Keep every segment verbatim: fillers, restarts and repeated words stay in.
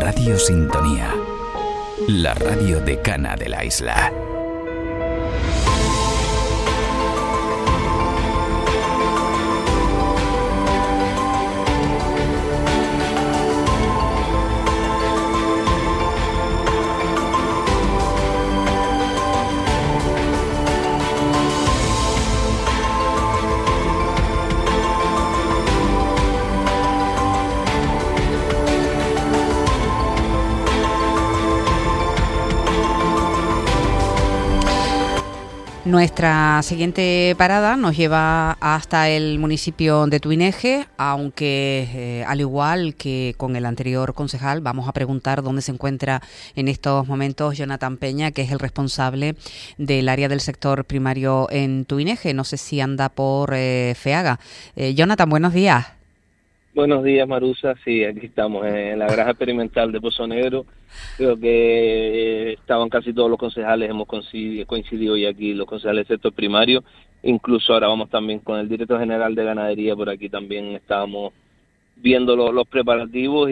Radio Sintonía, la radio decana de la isla. Nuestra siguiente parada nos lleva hasta el municipio de Tuineje, aunque eh, al igual que con el anterior concejal, vamos a preguntar dónde se encuentra en estos momentos Jonathan Peña, que es el responsable del área del sector primario en Tuineje. No sé si anda por eh, Feaga. Eh, Jonathan, buenos días. Buenos días, Marusa. Sí, aquí estamos en la granja experimental de Pozo Negro. Creo que estaban casi todos los concejales, hemos coincidido, coincidido hoy aquí, los concejales del sector primario. Incluso ahora vamos también con el director general de ganadería, por aquí también estábamos viendo los, los preparativos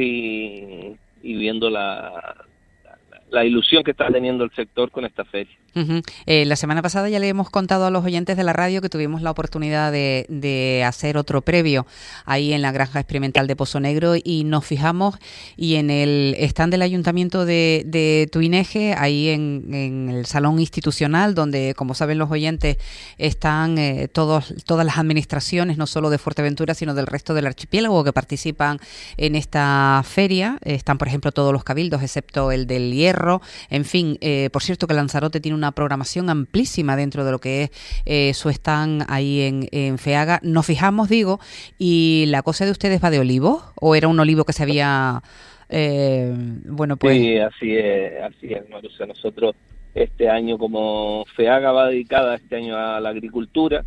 y, y viendo la, la, la ilusión que está teniendo el sector con esta feria. Uh-huh. Eh, la semana pasada ya le hemos contado a los oyentes de la radio que tuvimos la oportunidad de, de hacer otro previo ahí en la granja experimental de Pozo Negro y nos fijamos y en el stand del ayuntamiento de, de Tuineje, ahí en, en el salón institucional donde, como saben los oyentes, están eh, todos, todas las administraciones, no solo de Fuerteventura sino del resto del archipiélago que participan en esta feria. Están, por ejemplo, todos los cabildos excepto el del Hierro. En fin, eh, por cierto que Lanzarote tiene una programación amplísima dentro de lo que es eh, su stand ahí en, en Feaga. Nos fijamos, digo, y la cosa de ustedes va de olivo, o era un olivo que se había eh, bueno pues sí, así es, así es, Marusa. Nosotros este año, como Feaga va dedicada este año a la agricultura,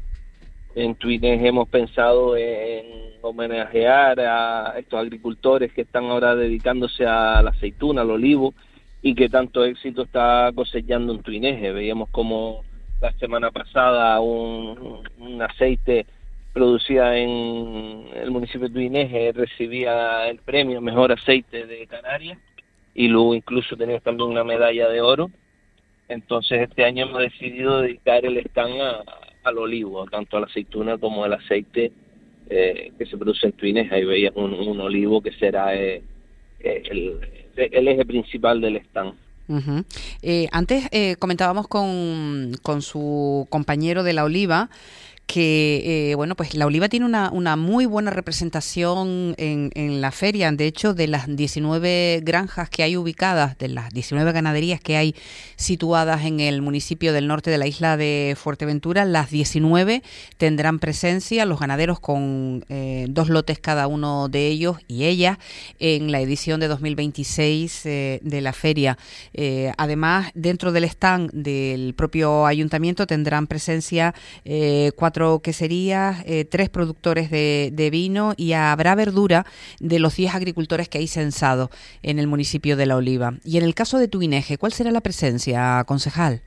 en Tuineje hemos pensado en homenajear a estos agricultores que están ahora dedicándose a la aceituna, al olivo, y que tanto éxito está cosechando en Tuineje. Veíamos como la semana pasada un, un aceite producido en el municipio de Tuineje recibía el premio Mejor Aceite de Canarias y luego incluso tenía también una medalla de oro. Entonces este año hemos decidido dedicar el stand a, al olivo, tanto a la aceituna como al aceite eh, que se produce en Tuineje. Ahí veías un, un olivo que será eh, eh, el... el eje principal del stand. Uh-huh. Eh, antes eh, comentábamos con, con su compañero de la oliva que, eh, bueno, pues la oliva tiene una, una muy buena representación en, en la feria. De hecho, de las diecinueve granjas que hay ubicadas, de las diecinueve ganaderías que hay situadas en el municipio del norte de la isla de Fuerteventura, las diecinueve tendrán presencia, los ganaderos con eh, dos lotes cada uno de ellos y ellas, en la edición de dos mil veintiséis eh, de la feria. Eh, además, dentro del stand del propio ayuntamiento tendrán presencia eh, cuatro queserías, eh, tres productores de, de vino y habrá verdura de los diez agricultores que hay censados en el municipio de La Oliva. Y en el caso de Tuineje, ¿cuál será la presencia, concejal?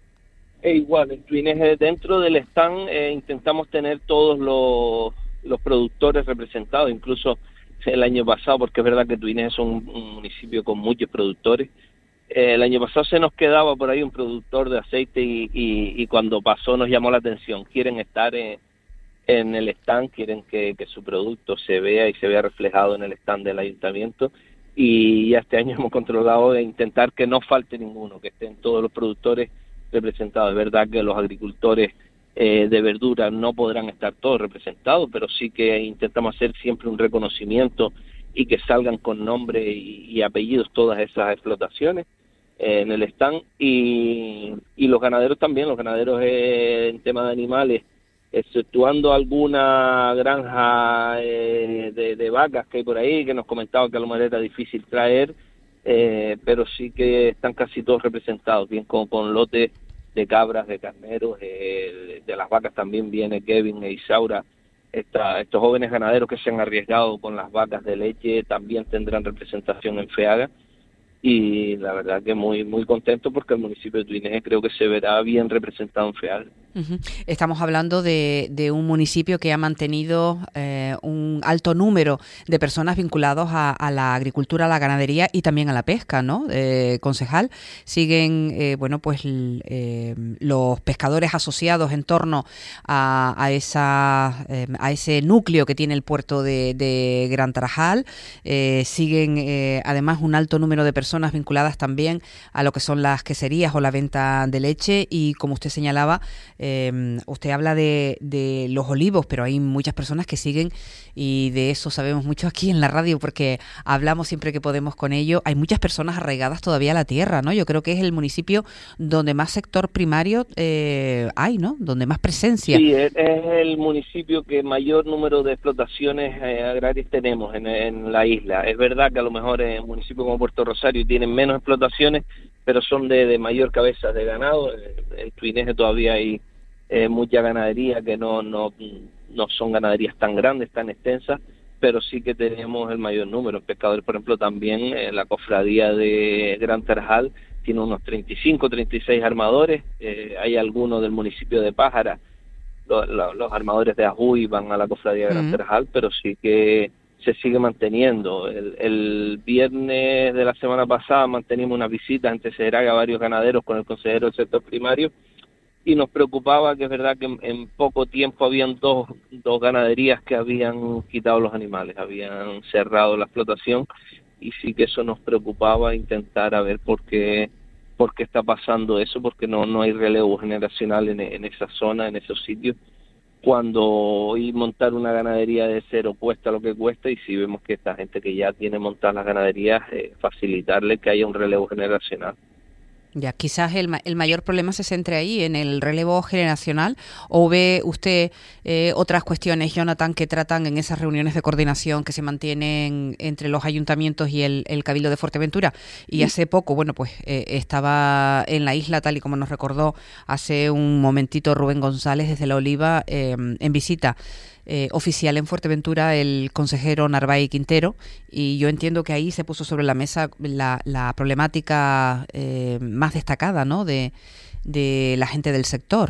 E igual, en Tuineje, dentro del stand eh, intentamos tener todos los, los productores representados, incluso el año pasado, porque es verdad que Tuineje es un, un municipio con muchos productores. El año pasado se nos quedaba por ahí un productor de aceite y, y, y cuando pasó nos llamó la atención. Quieren estar en, en el stand, quieren que, que su producto se vea y se vea reflejado en el stand del ayuntamiento y ya este año hemos controlado de intentar que no falte ninguno, que estén todos los productores representados. Es verdad que los agricultores eh, de verdura no podrán estar todos representados, pero sí que intentamos hacer siempre un reconocimiento y que salgan con nombre y, y apellidos todas esas explotaciones eh, en el stand y, y los ganaderos también, los ganaderos eh, en tema de animales, exceptuando alguna granja eh, de, de vacas que hay por ahí, que nos comentaban que a lo mejor era difícil traer, eh, pero sí que están casi todos representados, bien como con lotes de cabras, de carneros, eh, de, de las vacas también viene Kevin e Isaura. Esta, estos jóvenes ganaderos que se han arriesgado con las vacas de leche también tendrán representación en Feaga y la verdad que muy muy contento porque el municipio de Tuineje creo que se verá bien representado en Feaga. Uh-huh. Estamos hablando de, de un municipio que ha mantenido eh, un alto número de personas vinculados a, a la agricultura, a la ganadería y también a la pesca, ¿no? Eh, concejal, siguen, eh, bueno, pues eh, los pescadores asociados en torno a, a esa eh, a ese núcleo que tiene el puerto de, de Gran Tarajal, eh, siguen eh, además un alto número de personas vinculadas también a lo que son las queserías o la venta de leche y, como usted señalaba, Eh, usted habla de, de los olivos, pero hay muchas personas que siguen, y de eso sabemos mucho aquí en la radio porque hablamos siempre que podemos con ello. Hay muchas personas arraigadas todavía a la tierra, ¿no? Yo creo que es el municipio donde más sector primario eh, hay, ¿no? Donde más presencia. Sí, es, es el municipio que mayor número de explotaciones eh, agrarias tenemos en, en la isla. Es verdad que a lo mejor en un municipio como Puerto Rosario tienen menos explotaciones, pero son de, de mayor cabeza de ganado. En Tuineje todavía hay eh, mucha ganadería que no, no, no son ganaderías tan grandes, tan extensas, pero sí que tenemos el mayor número. En pescadores, por ejemplo, también eh, la cofradía de Gran Tarajal tiene unos treinta y cinco, treinta y seis armadores. Eh, hay algunos del municipio de Pájara, los, los, los armadores de Ajuy van a la cofradía de Gran Uh-huh. Tarajal, pero sí que se sigue manteniendo. El, el viernes de la semana pasada mantenimos una visita en Teseraga a varios ganaderos con el consejero del sector primario, y nos preocupaba que es verdad que en, en poco tiempo habían dos, dos ganaderías que habían quitado los animales, habían cerrado la explotación, y sí que eso nos preocupaba, intentar a ver por qué, por qué está pasando eso, porque no, no hay relevo generacional en, en esa zona, en esos sitios. Cuando hoy montar una ganadería de cero cuesta lo que cuesta, y si vemos que esta gente que ya tiene montadas las ganaderías, eh, facilitarle que haya un relevo generacional. Ya, quizás el, ma- el mayor problema se centre ahí, en el relevo generacional, o ve usted eh, otras cuestiones, Jonathan, que tratan en esas reuniones de coordinación que se mantienen entre los ayuntamientos y el, el Cabildo de Fuerteventura. Y hace poco, bueno, pues eh, estaba en la isla, tal y como nos recordó hace un momentito Rubén González desde La Oliva, eh, en visita Eh, oficial en Fuerteventura, el consejero Narváez Quintero, y yo entiendo que ahí se puso sobre la mesa la, la problemática eh, más destacada, ¿no?, de, de la gente del sector.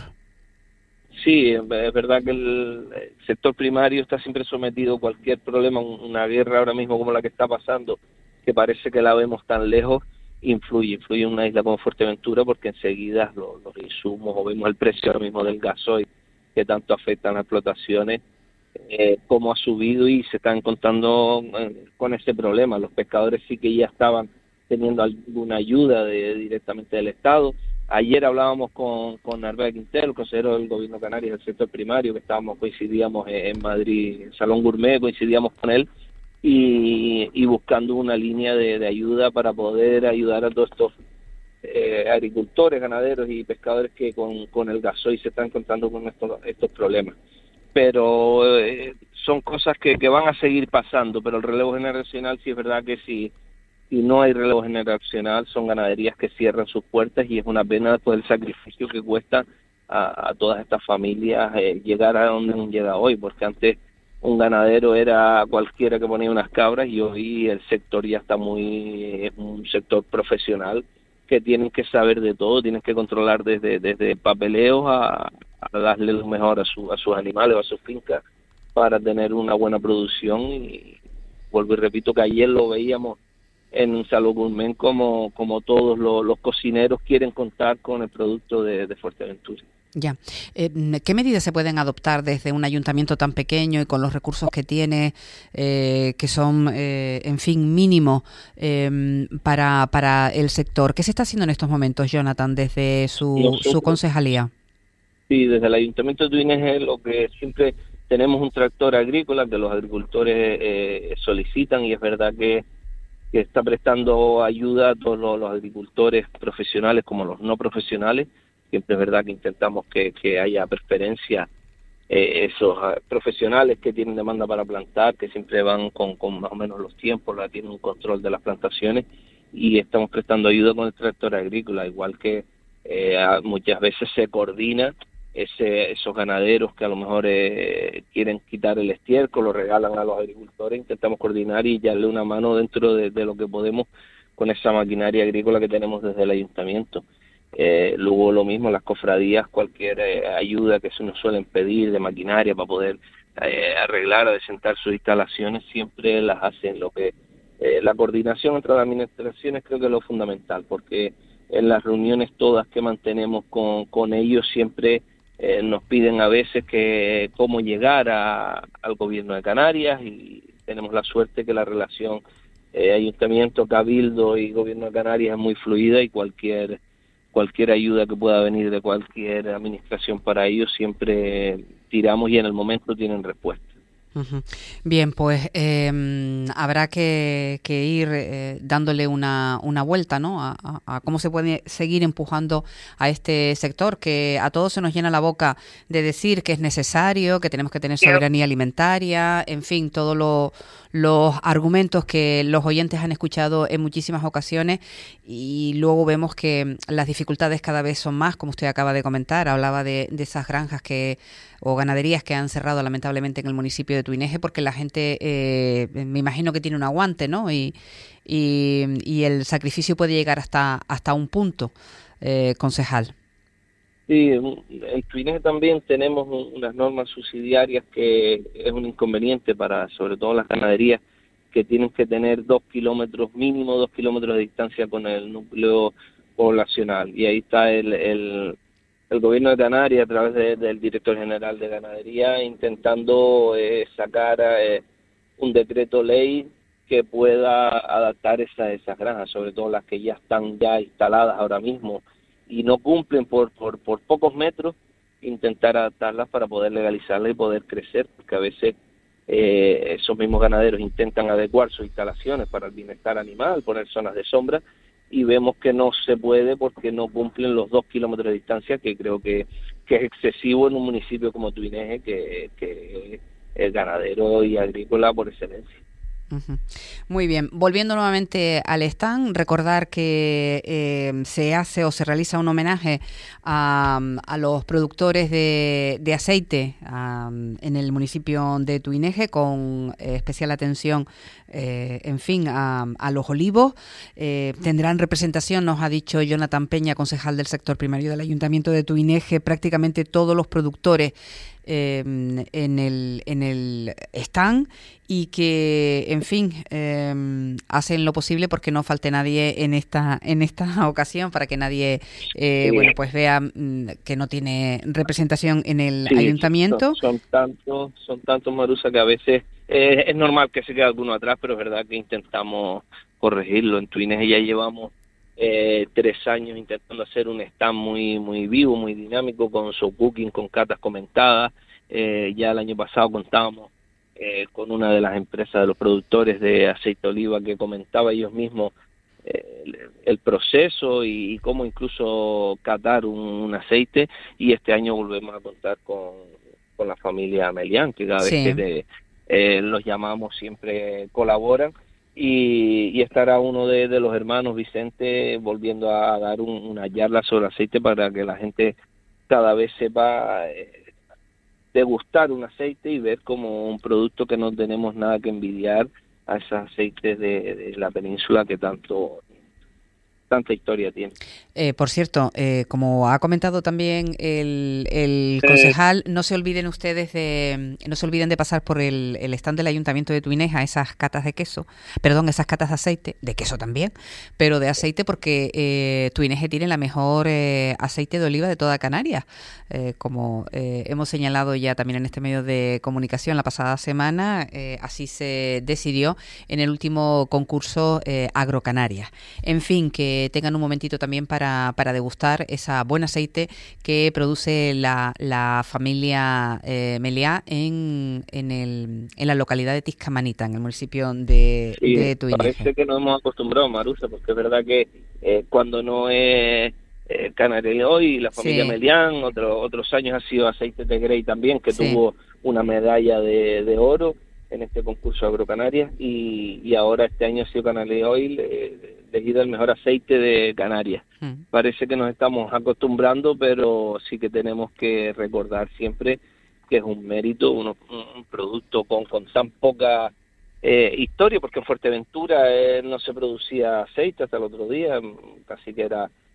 Sí, es verdad que el sector primario está siempre sometido a cualquier problema. Una guerra ahora mismo como la que está pasando, que parece que la vemos tan lejos, influye, influye en una isla como Fuerteventura, porque enseguida los, los insumos, o vemos el precio ahora mismo del gasoil, que tanto afectan las explotaciones, eh, cómo ha subido, y se están encontrando eh, con ese problema. Los pescadores sí que ya estaban teniendo alguna ayuda de, directamente del Estado. Ayer hablábamos con, con Narváez Quintero, el consejero del Gobierno Canario del sector primario, que estábamos, coincidíamos en Madrid, en Salón Gourmet, coincidíamos con él, y, y buscando una línea de, de ayuda para poder ayudar a todos estos eh, agricultores, ganaderos y pescadores que con, con el gasoil se están encontrando con estos, estos problemas. Pero eh, son cosas que, que van a seguir pasando, pero el relevo generacional sí es verdad que sí. Si no hay relevo generacional, son ganaderías que cierran sus puertas, y es una pena todo el sacrificio que cuesta a, a todas estas familias eh, llegar a donde llega hoy, porque antes un ganadero era cualquiera que ponía unas cabras, y hoy el sector ya está muy, es un sector profesional, que tienen que saber de todo, tienen que controlar desde, desde papeleos a, a darle lo mejor a, su, a sus animales o a sus fincas para tener una buena producción. Y vuelvo y repito que ayer lo veíamos en Salón Gourmet, como, como todos los, los cocineros quieren contar con el producto de, de Fuerteventura. Ya. Eh, ¿Qué medidas se pueden adoptar desde un ayuntamiento tan pequeño y con los recursos que tiene, eh, que son, eh, en fin, mínimos eh, para, para el sector? ¿Qué se está haciendo en estos momentos, Jonathan, desde su, Nosotros, su concejalía? Sí, desde el Ayuntamiento de Tuineje lo que siempre tenemos un tractor agrícola que los agricultores eh, solicitan, y es verdad que, que está prestando ayuda a todos los, los agricultores profesionales como los no profesionales. Siempre es verdad que intentamos que, que haya preferencia eh, esos uh, profesionales que tienen demanda para plantar, que siempre van con, con más o menos los tiempos, la tienen un control de las plantaciones, y estamos prestando ayuda con el tractor agrícola, igual que eh, muchas veces se coordina ese, esos ganaderos que a lo mejor eh, quieren quitar el estiércol, lo regalan a los agricultores, intentamos coordinar y darle una mano dentro de, de lo que podemos con esa maquinaria agrícola que tenemos desde el ayuntamiento. Eh, luego lo mismo, las cofradías, cualquier eh, ayuda que se nos suelen pedir de maquinaria para poder eh, arreglar o desentar sus instalaciones, siempre las hacen. Lo que eh, la coordinación entre las administraciones creo que es lo fundamental, porque en las reuniones todas que mantenemos con, con ellos siempre eh, nos piden a veces que cómo llegar a, al gobierno de Canarias, y tenemos la suerte que la relación eh, ayuntamiento, cabildo y gobierno de Canarias es muy fluida, y cualquier cualquier ayuda que pueda venir de cualquier administración para ellos siempre tiramos y en el momento tienen respuesta. Uh-huh. Bien, pues eh, habrá que, que ir eh, dándole una, una vuelta, ¿no? A, a, a cómo se puede seguir empujando a este sector, que a todos se nos llena la boca de decir que es necesario, que tenemos que tener soberanía alimentaria, en fin, todos lo, los argumentos que los oyentes han escuchado en muchísimas ocasiones, y luego vemos que las dificultades cada vez son más, como usted acaba de comentar. Hablaba de, de esas granjas que o ganaderías que han cerrado lamentablemente en el municipio de Tuineje, porque la gente, eh, me imagino que tiene un aguante, ¿no? Y, y, y el sacrificio puede llegar hasta hasta un punto, eh, concejal. Sí, en Tuineje también tenemos unas normas subsidiarias que es un inconveniente para, sobre todo las ganaderías, que tienen que tener dos kilómetros, mínimo dos kilómetros de distancia con el núcleo poblacional. Y ahí está el... el el gobierno de Canarias, a través de, del director general de ganadería, intentando eh, sacar eh, un decreto ley que pueda adaptar esa, esas granjas, sobre todo las que ya están ya instaladas ahora mismo y no cumplen por, por, por pocos metros, intentar adaptarlas para poder legalizarlas y poder crecer, porque a veces eh, esos mismos ganaderos intentan adecuar sus instalaciones para el bienestar animal, poner zonas de sombra, y vemos que no se puede porque no cumplen los dos kilómetros de distancia, que creo que, que es excesivo en un municipio como Tuineje, que, que es ganadero y agrícola por excelencia. Uh-huh. Muy bien, volviendo nuevamente al stand, recordar que eh, se hace o se realiza un homenaje a, a los productores de, de aceite um, en el municipio de Tuineje, con eh, especial atención, eh, en fin, a, a los olivos. Eh, tendrán representación, nos ha dicho Jonathan Peña, concejal del sector primario del Ayuntamiento de Tuineje, prácticamente todos los productores Eh, en el en el stand, y que en fin eh, hacen lo posible porque no falte nadie en esta en esta ocasión, para que nadie eh, sí. bueno pues vea mm, que no tiene representación en el sí, ayuntamiento. Son, son tantos son tantos Marusa, que a veces eh, es normal que se quede alguno atrás, pero es verdad que intentamos corregirlo. En Tuineje ya llevamos Eh, tres años intentando hacer un stand muy muy vivo, muy dinámico, con show cooking, con catas comentadas. Eh, ya el año pasado contábamos eh, con una de las empresas de los productores de aceite de oliva, que comentaba ellos mismos eh, el, el proceso y, y cómo incluso catar un, un aceite, y este año volvemos a contar con, con la familia Melián, que cada sí. vez que de, eh, los llamamos siempre colaboran. Y, y estará uno de, de los hermanos, Vicente, volviendo a dar un, una charla sobre aceite, para que la gente cada vez sepa eh, degustar un aceite y ver como un producto que no tenemos nada que envidiar a esos aceites de, de la península que tanto tanta historia tiene. Eh, por cierto, eh, como ha comentado también el, el concejal, no se olviden ustedes de, no se olviden de pasar por el, el stand del Ayuntamiento de Tuineje a esas catas de queso, perdón, esas catas de aceite, de queso también, pero de aceite, porque eh, Tuineje tiene la mejor eh, aceite de oliva de toda Canarias, eh, como eh, hemos señalado ya también en este medio de comunicación la pasada semana. Eh, así se decidió en el último concurso eh, Agrocanarias. En fin, que tengan un momentito también para, para degustar ese buen aceite que produce la, la familia eh, Meliá en, en, el, en la localidad de Tiscamanita, en el municipio de, sí, de Tuineje. Parece que nos hemos acostumbrado, Marusa, porque es verdad que eh, cuando no es eh, Canary Oil, la familia sí. Melián, otro, otros años ha sido aceite de Grey también, que sí. tuvo una medalla de, de oro en este concurso Agrocanarias, y, y ahora este año ha sido Canary Oil eh, elegido el mejor aceite de Canarias. Mm. Parece que nos estamos acostumbrando, pero sí que tenemos que recordar siempre que es un mérito, uno, un producto con, con tan poca eh, historia, porque en Fuerteventura eh, no se producía aceite hasta el otro día, casi que era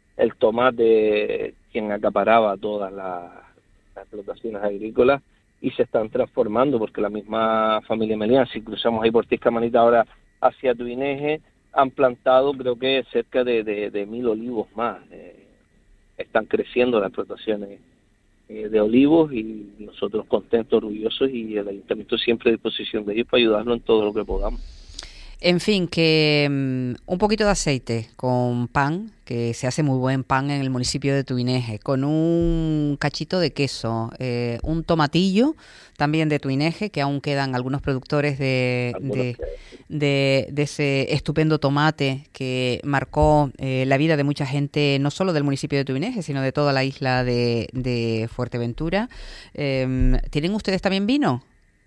el tomate quien acaparaba todas las, las explotaciones agrícolas, y se están transformando porque la misma familia Melián, si cruzamos ahí por Tiscamanita ahora hacia Tuineje, han plantado creo que cerca de, de, de mil olivos más. Eh, están creciendo las explotaciones eh, de olivos, y nosotros contentos, orgullosos, y el ayuntamiento siempre a disposición de ellos para ayudarnos en todo lo que podamos. En fin, que um, un poquito de aceite con pan, que se hace muy buen pan en el municipio de Tuineje, con un cachito de queso, eh, un tomatillo también de Tuineje, que aún quedan algunos productores de, de, de, de ese estupendo tomate que marcó eh, la vida de mucha gente, no solo del municipio de Tuineje, sino de toda la isla de, de Fuerteventura. Eh, ¿Tienen ustedes también vino?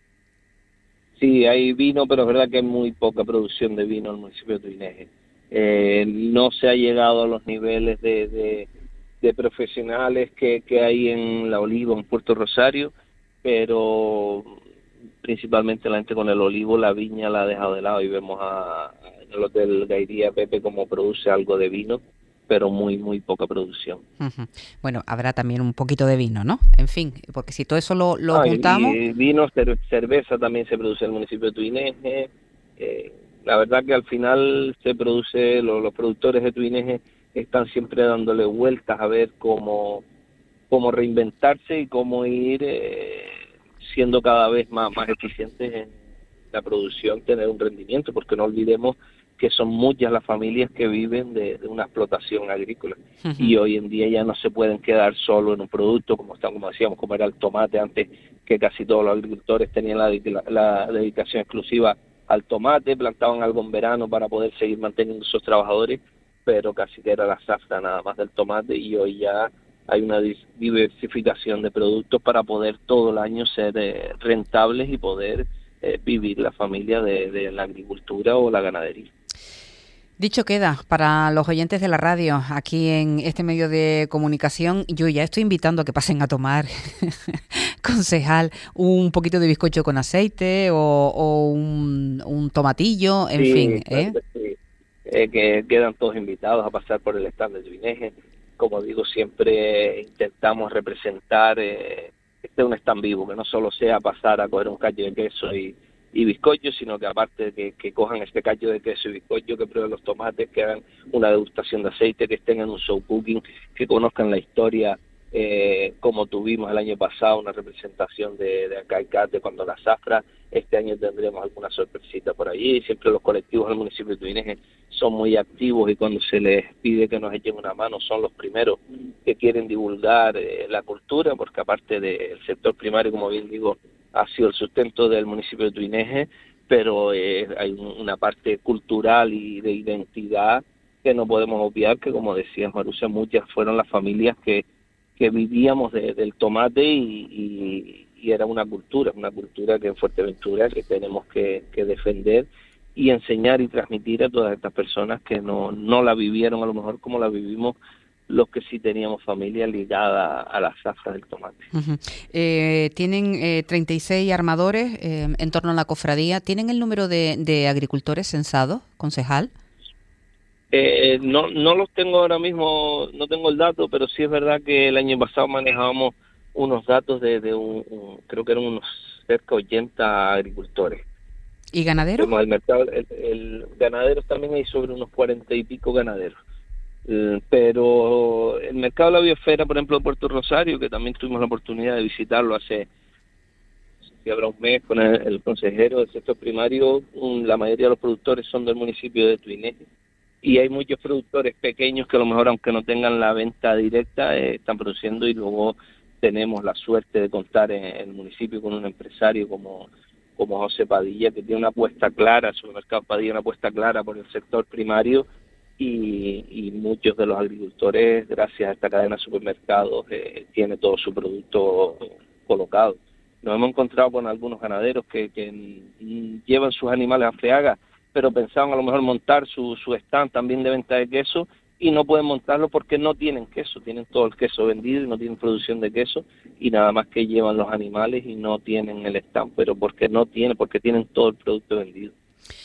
Sí, hay vino, pero es verdad que hay muy poca producción de vino en el municipio de Tuineje. Eh, no se ha llegado a los niveles de, de, de profesionales que, que hay en La Oliva, en Puerto Rosario, pero principalmente la gente con el olivo, la viña la ha dejado de lado, y vemos a, a en el Hotel Gairía Pepe cómo produce algo de vino, pero muy, muy poca producción. Uh-huh. Bueno, habrá también un poquito de vino, ¿no? En fin, porque si todo eso lo, lo ah, juntamos... Y vino, cer- cerveza también se produce en el municipio de Tuineje. Eh, la verdad que al final se produce, lo, los productores de Tuineje están siempre dándole vueltas a ver cómo, cómo reinventarse y cómo ir eh, siendo cada vez más, más eficientes en la producción, tener un rendimiento, porque no olvidemos que son muchas las familias que viven de, de una explotación agrícola. Uh-huh. Y hoy en día ya no se pueden quedar solo en un producto, como está, como decíamos, como era el tomate antes, que casi todos los agricultores tenían la, la, la dedicación exclusiva al tomate, plantaban algo en verano para poder seguir manteniendo esos trabajadores, pero casi que era la zafra nada más del tomate, y hoy ya hay una diversificación de productos para poder todo el año ser eh, rentables y poder eh, vivir la familia de, de la agricultura o la ganadería. Dicho queda, para los oyentes de la radio, aquí en este medio de comunicación, yo ya estoy invitando a que pasen a tomar, concejal, un poquito de bizcocho con aceite o, o un, un tomatillo, en sí, fin. Claro ¿eh? que, sí. eh, que quedan todos invitados a pasar por el stand de Tuineje. Como digo, siempre intentamos representar, eh, este es un stand vivo, que no solo sea pasar a coger un callo de queso y y bizcocho, sino que aparte de que, que cojan este callo de queso y bizcocho, que prueben los tomates, que hagan una degustación de aceite, que estén en un show cooking, que conozcan la historia, eh, como tuvimos el año pasado una representación de, de Acaicate cuando la zafra. Este año tendremos alguna sorpresita por allí. Siempre los colectivos del municipio de Tuineje son muy activos, y cuando se les pide que nos echen una mano son los primeros que quieren divulgar eh, la cultura, porque aparte del sector primario, como bien digo, ha sido el sustento del municipio de Tuineje, pero eh, hay un, una parte cultural y de identidad que no podemos obviar, que como decía Marusia, muchas fueron las familias que, que vivíamos de, del tomate, y, y, y era una cultura, una cultura que en Fuerteventura que tenemos que, que defender y enseñar y transmitir a todas estas personas que no, no la vivieron a lo mejor como la vivimos los que sí teníamos familia ligada a la zafra del tomate. Uh-huh. Eh, tienen eh, treinta y seis armadores eh, en torno a la cofradía. ¿Tienen el número de, de agricultores censados, concejal? Eh, no, no los tengo ahora mismo, no tengo el dato, pero sí es verdad que el año pasado manejábamos unos datos de, de un, un, creo que eran unos cerca de ochenta agricultores. ¿Y ganaderos? El mercado, el, el ganaderos también hay sobre unos cuarenta y pico ganaderos. Uh, pero el mercado de la biosfera, por ejemplo, de Puerto Rosario, que también tuvimos la oportunidad de visitarlo hace, si habrá un mes, con el, el consejero del sector primario, um, la mayoría de los productores son del municipio de Tuineje, y hay muchos productores pequeños que a lo mejor, aunque no tengan la venta directa, eh, están produciendo, y luego tenemos la suerte de contar en, en el municipio con un empresario como, como José Padilla, que tiene una apuesta clara, el supermercado Padilla, una apuesta clara por el sector primario. Y, y muchos de los agricultores, gracias a esta cadena de supermercados, eh, tiene todo su producto colocado. Nos hemos encontrado con algunos ganaderos que, que llevan sus animales a Freaga, pero pensaban a lo mejor montar su, su stand también de venta de queso, y no pueden montarlo porque no tienen queso, tienen todo el queso vendido y no tienen producción de queso, y nada más que llevan los animales y no tienen el stand, pero porque no tienen, porque tienen todo el producto vendido.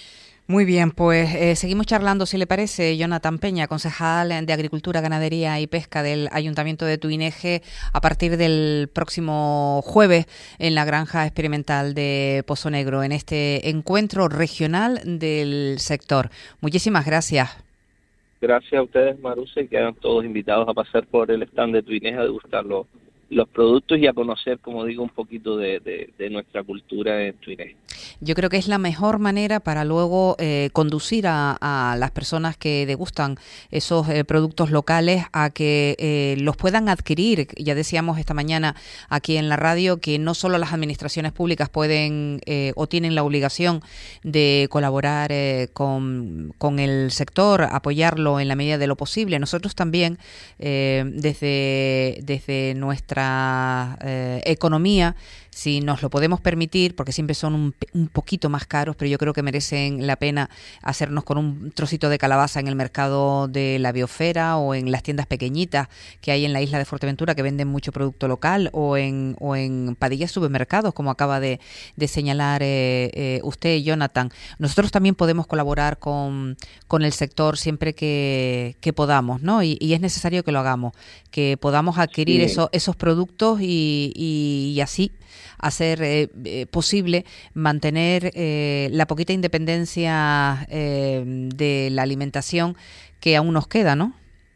Muy bien, pues eh, seguimos charlando, si le parece. Jonathan Peña, concejal de Agricultura, Ganadería y Pesca del Ayuntamiento de Tuineje, a partir del próximo jueves en la Granja Experimental de Pozo Negro, en este encuentro regional del sector. Muchísimas gracias. Gracias a ustedes, Marusa, y quedan todos invitados a pasar por el stand de Tuineje a degustar los, los productos y a conocer, como digo, un poquito de, de, de nuestra cultura en Tuineje. Yo creo que es la mejor manera para luego eh, conducir a, a las personas que degustan esos eh, productos locales a que eh, los puedan adquirir. Ya decíamos esta mañana aquí en la radio que no solo las administraciones públicas pueden eh, o tienen la obligación de colaborar eh, con, con el sector, apoyarlo en la medida de lo posible. Nosotros también, eh, desde, desde nuestra eh, economía, si nos lo podemos permitir, porque siempre son un, un poquito más caros, pero yo creo que merecen la pena hacernos con un trocito de calabaza en el mercado de la Biosfera o en las tiendas pequeñitas que hay en la isla de Fuerteventura que venden mucho producto local, o en, o en Padilla Supermercados, como acaba de, de señalar eh, eh, usted, Jonathan. Nosotros también podemos colaborar con, con el sector siempre que, que podamos, ¿no? Y, y es necesario que lo hagamos, que podamos adquirir sí. eso, esos productos y, y, y así hacer eh, eh, posible mantener eh, la poquita independencia eh, de la alimentación que aún nos queda, ¿no?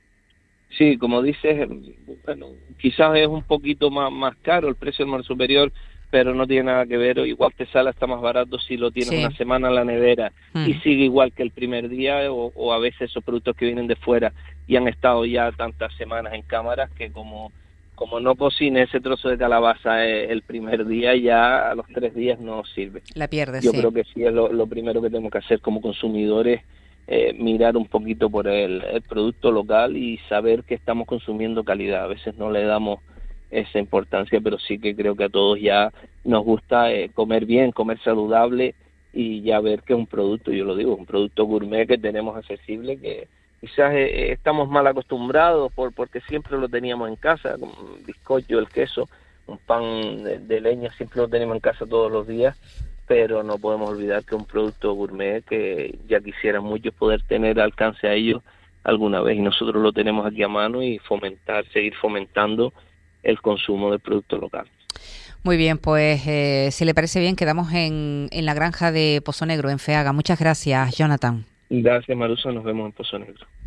Sí, como dices, bueno, quizás es un poquito más, más caro el precio del Mar Superior, pero no tiene nada que ver, o igual te sale hasta más barato si lo tienes sí. una semana en la nevera mm. y sigue igual que el primer día, o, o a veces esos productos que vienen de fuera y han estado ya tantas semanas en cámaras que como como no cocine ese trozo de calabaza el primer día, ya a los tres días no sirve. La pierdes, Yo sí. creo que sí es lo, lo primero que tenemos que hacer como consumidores, eh, mirar un poquito por el, el producto local y saber que estamos consumiendo calidad. A veces no le damos esa importancia, pero sí que creo que a todos ya nos gusta eh, comer bien, comer saludable y ya ver que es un producto, yo lo digo, un producto gourmet que tenemos accesible, que quizás eh, estamos mal acostumbrados por porque siempre lo teníamos en casa, como un bizcocho, el queso, un pan de, de leña, siempre lo tenemos en casa todos los días, pero no podemos olvidar que es un producto gourmet que ya quisieran muchos poder tener alcance a ellos alguna vez, y nosotros lo tenemos aquí a mano, y fomentar, seguir fomentando el consumo del producto local. Muy bien, pues eh, si le parece bien, quedamos en, en la granja de Pozo Negro, en Feaga. Muchas gracias, Jonathan. Gracias, Marusa, nos vemos en Pozo Negro.